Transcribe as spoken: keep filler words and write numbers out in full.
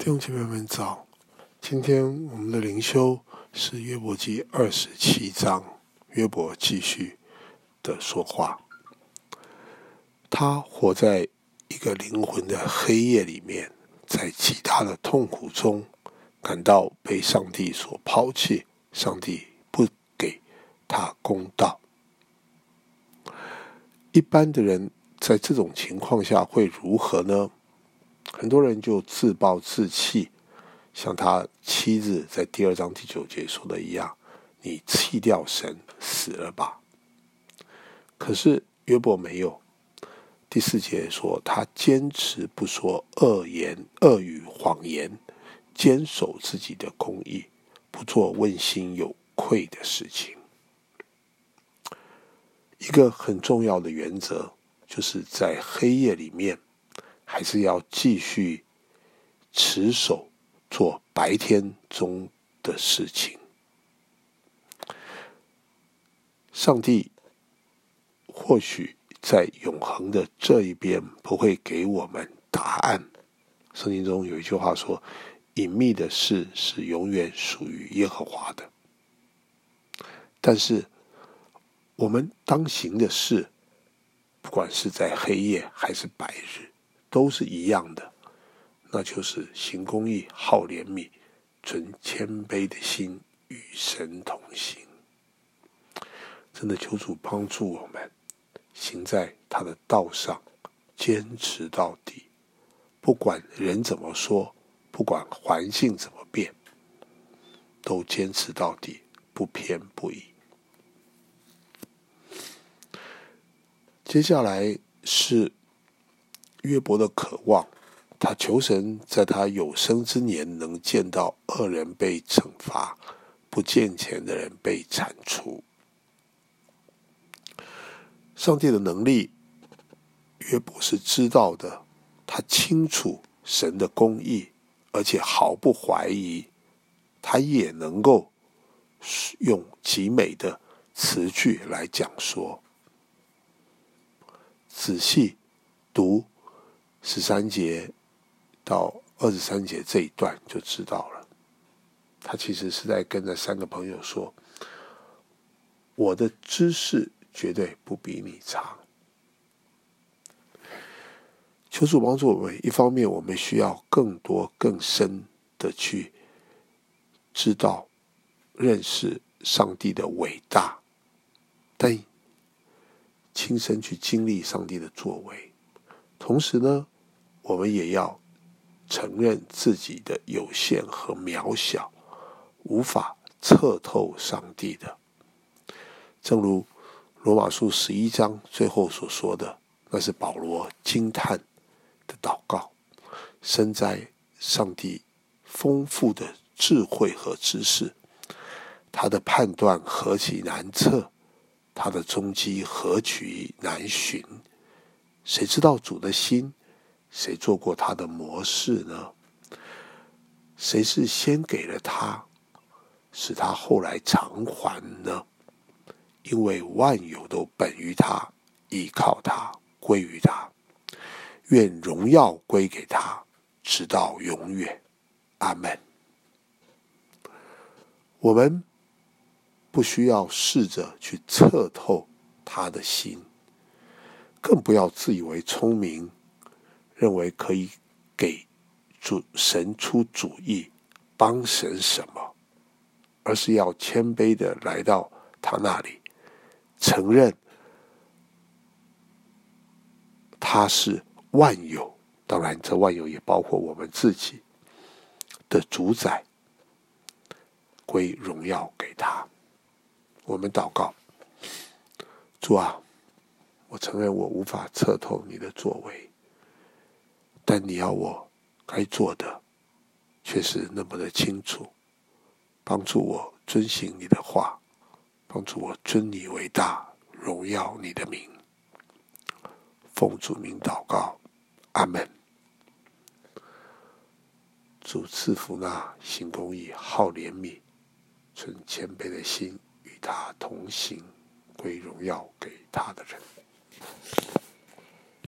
弟兄姐妹们早，今天我们的灵修是约伯记二十七章，约伯继续的说话。他活在一个灵魂的黑夜里面，在极大的痛苦中，感到被上帝所抛弃，上帝不给他公道。一般的人在这种情况下会如何呢？很多人就自暴自弃，像他妻子在第二章第九节说的一样，你弃掉神，死了吧。可是约伯没有。第四节说，他坚持不说恶言、恶语、谎言，坚守自己的公义，不做问心有愧的事情。一个很重要的原则，就是在黑夜里面，还是要继续持守做白天中的事情。上帝或许在永恒的这一边不会给我们答案。圣经中有一句话说，隐秘的事是永远属于耶和华的。但是我们当行的事，不管是在黑夜还是白日，都是一样的，那就是行公义、好怜悯、存谦卑的心，与神同行。真的求主帮助我们行在他的道上，坚持到底，不管人怎么说，不管环境怎么变，都坚持到底，不偏不倚。接下来是约伯的渴望，他求神在他有生之年能见到恶人被惩罚，不敬虔的人被铲除。上帝的能力，约伯是知道的，他清楚神的公义，而且毫不怀疑，他也能够用极美的词句来讲说。仔细读十三节到二十三节这一段就知道了，他其实是在跟着三个朋友说，我的知识绝对不比你长。求主帮助我们，一方面我们需要更多更深的去知道认识上帝的伟大，但亲身去经历上帝的作为。同时呢，我们也要承认自己的有限和渺小，无法测透上帝的。正如罗马书十一章最后所说的，那是保罗惊叹的祷告，深哉上帝丰富的智慧和知识，他的判断何其难测，他的踪迹何其难寻。谁知道主的心？谁做过他的模式呢？谁是先给了他，使他后来偿还呢？因为万有都本于他，依靠他，归于他。愿荣耀归给他，直到永远。阿们。我们不需要试着去测透他的心，更不要自以为聪明，认为可以给主神出主意，帮神什么，而是要谦卑的来到他那里，承认他是万有，当然这万有也包括我们自己的主宰，归荣耀给他。我们祷告，主啊，我承认我无法测透你的作为，但你要我该做的却是那么的清楚，帮助我遵行你的话，帮助我尊你为大，荣耀你的名。奉主名祷告，阿们。主赐福那行公义、好怜悯、存谦卑的心，与他同行，归荣耀给他的人。